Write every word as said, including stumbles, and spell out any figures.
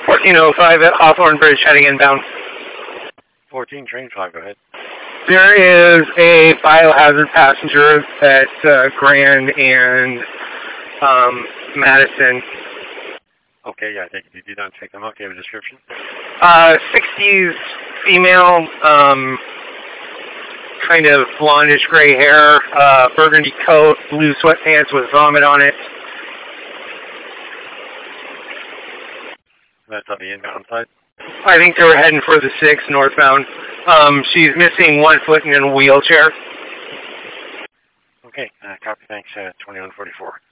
fourteen oh five at Hawthorne Bridge heading inbound. fourteen, train five, go ahead. There is a biohazard passenger at uh, Grand and um, Madison. Okay, yeah, I think if you do not take them up, do you have a description? Uh, sixties female, um, kind of blondish gray hair, uh, burgundy coat, blue sweatpants with vomit on it. That's on the inbound side? I think they were heading for the six northbound. Um, she's missing one foot and in a wheelchair. Okay, uh, copy, thanks, uh, twenty-one forty-four.